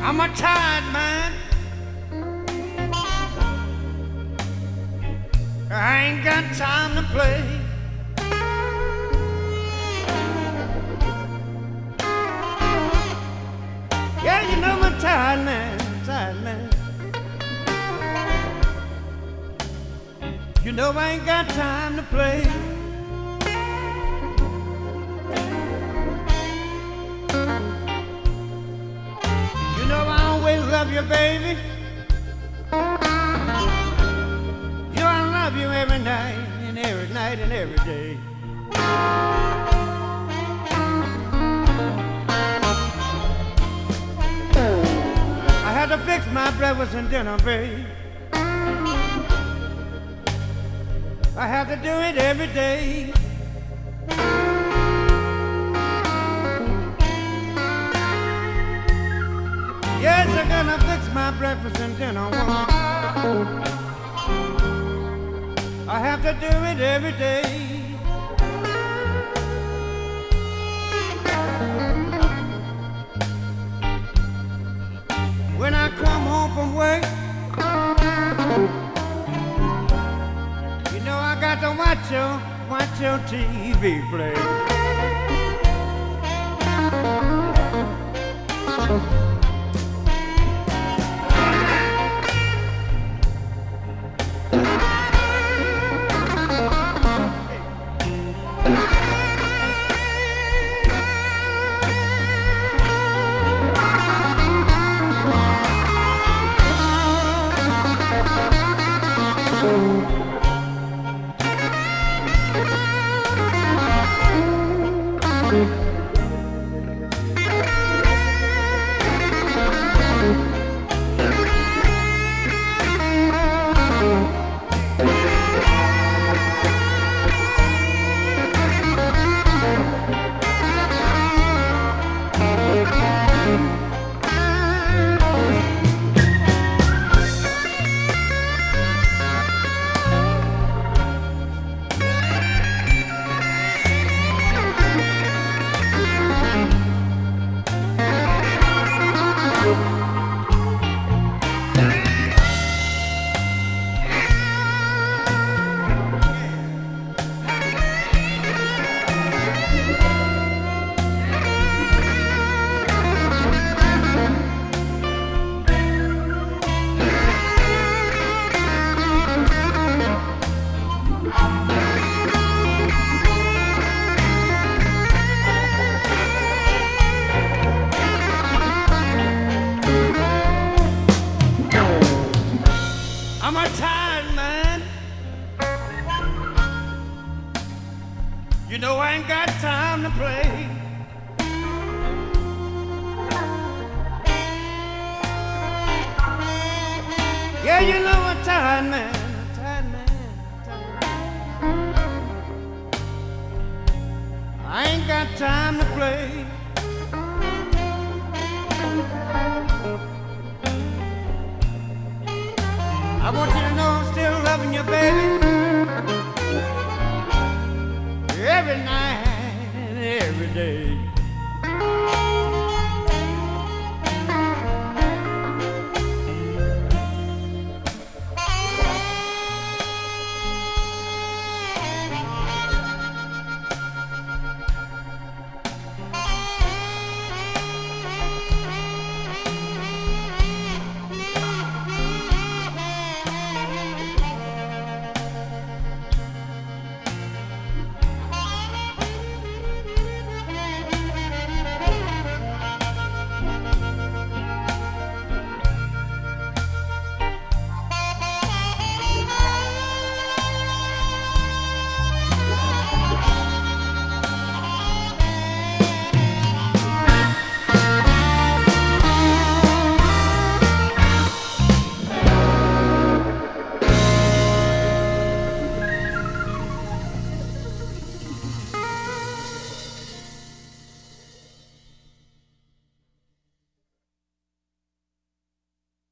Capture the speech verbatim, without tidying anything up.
I'm a tired man. I ain't got time to play. Yeah, you know I'm a tired man, tired man. You know I ain't got time to play. You know I always love you, baby. You know I love you every night and every night and every day. I had to fix my breakfast and dinner, babe. I have to do it every day. Yes, I'm gonna fix my breakfast and dinner, woman. I have to do it every day. When I come home from work, you know I got to watch your, watch your T V play. I'm a tired man. You know I ain't got time to play. Yeah, you know I'm a tired man, a tired man, tired man. I ain't got time to play. I want you to know I'm still loving you, baby. Every night and every day.